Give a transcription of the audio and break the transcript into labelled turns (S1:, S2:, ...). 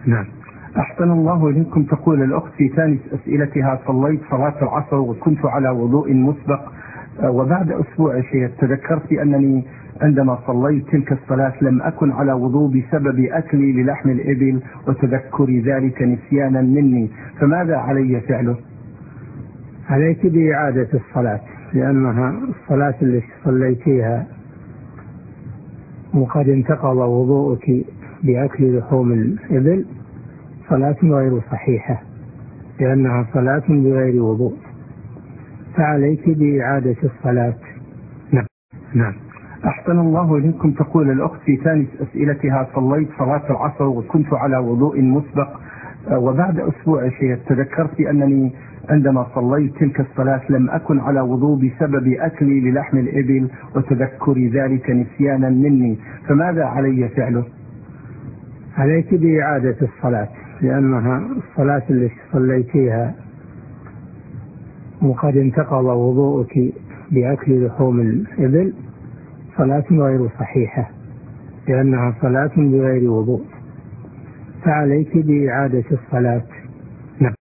S1: نعم. أحسن الله إليكم. تقول الأخت في ثاني أسئلتها: صليت صلاة العصر وكنت على وضوء مسبق، وبعد أسبوع شيخ تذكرت أنني عندما صليت تلك الصلاة لم أكن على وضوء بسبب أكلي للحم الإبل وتذكري ذلك نسيانا مني، فماذا علي فعله؟
S2: عليك بإعادة الصلاة، لأنها الصلاة التي صليتيها وقد انتقض وضوءك بأكل لحوم الإبل صلاة غير صحيحة، لأنها صلاة بغير وضوء، فعليك بإعادة الصلاة.
S1: نعم. نعم. أحسن الله إليكم. تقول الأخت في ثاني أسئلتها: صليت صلاة العصر وكنت على وضوء مسبق، وبعد أسبوع شيخ تذكرت أنني عندما صليت تلك الصلاة لم أكن على وضوء بسبب أكلي للحم الإبل وتذكري ذلك نسيانا مني، فماذا علي فعله؟
S2: عليك بإعادة الصلاة، لأنها الصلاة التي صليتيها وقد انتقض وضوءك بأكل لحوم الإبل صلاة غير صحيحة، لأنها صلاة بغير وضوء، فعليك بإعادة الصلاة.
S1: نعم.